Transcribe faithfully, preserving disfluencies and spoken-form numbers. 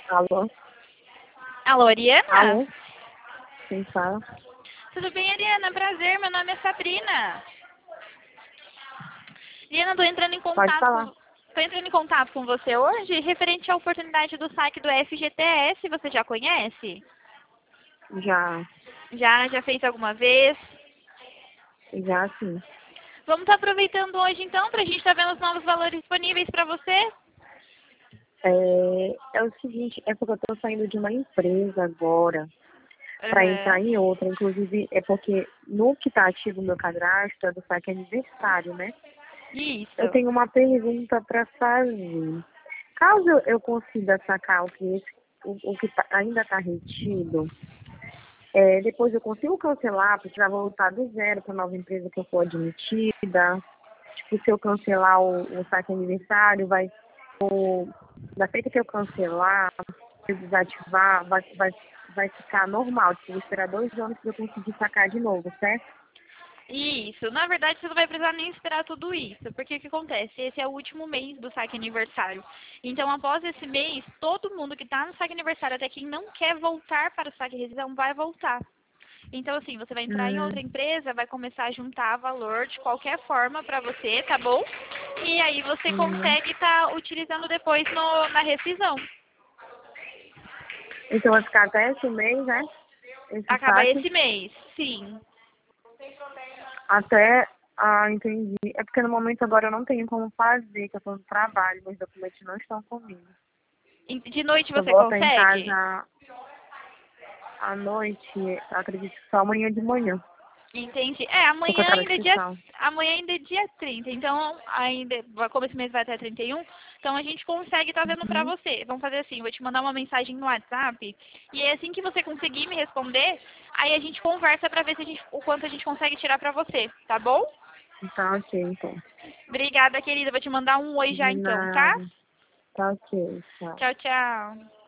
Alô? Alô, Ariana? Alô? Quem fala? Tudo bem, Ariana? Prazer, meu nome é Sabrina. Ariana, tô entrando em Pode contato falar. com... Tô entrando em contato com você hoje, referente à oportunidade do saque do F G T S, você já conhece? Já, Já, já fez alguma vez? já sim. Vamos estar aproveitando hoje então, pra gente estar vendo os novos valores disponíveis para você? É, é o seguinte, é porque eu tô saindo de uma empresa agora para Aham. entrar em outra. Inclusive, é porque no que tá ativo o meu cadastro é do saque aniversário, né? Eu Isso. tenho uma pergunta para fazer. Caso eu consiga sacar o que, esse, o, o que tá- ainda está retido, é, depois eu consigo cancelar, porque vai voltar do zero para a nova empresa que eu for admitida. Tipo, se eu cancelar o, o saque aniversário, vai, o, da feita que eu cancelar, se eu desativar, vai, vai, vai ficar normal. Tipo, eu vou esperar dois anos para eu conseguir sacar de novo, certo? Isso. Na verdade, você não vai precisar nem esperar tudo isso, porque o que acontece? Esse é o último mês do saque aniversário. Então, após esse mês, todo mundo que está no saque aniversário, até quem não quer voltar para o saque rescisão, vai voltar. Então, assim, você vai entrar em Hum, outra empresa, vai começar a juntar valor de qualquer forma para você, tá bom? E aí você hum. consegue estar utilizando depois no, na rescisão. Então vai ficar até esse mês, né? Esse Acaba saque. esse mês, sim. Até, ah, entendi. É porque no momento agora eu não tenho como fazer, que eu tô no trabalho, meus documentos não estão comigo. De noite Eu você volto em consegue? casa à noite, acredito que só amanhã de manhã, Entendi. É, porque eu amanhã trabalho ainda de é dia, hospital. amanhã ainda é dia trinta, então ainda, vai- como esse mês vai até trinta e um, então a gente consegue estar vendo pra Uhum. você. Vamos fazer assim, vou te mandar uma mensagem no WhatsApp, e aí assim que você conseguir me responder, aí a gente conversa pra ver se a gente, o quanto a gente consegue tirar pra você, tá bom? Tá ok, então. Obrigada, querida. Vou te mandar um oi já De então, tá? nada. Tá ok, tchau. Tchau, tchau.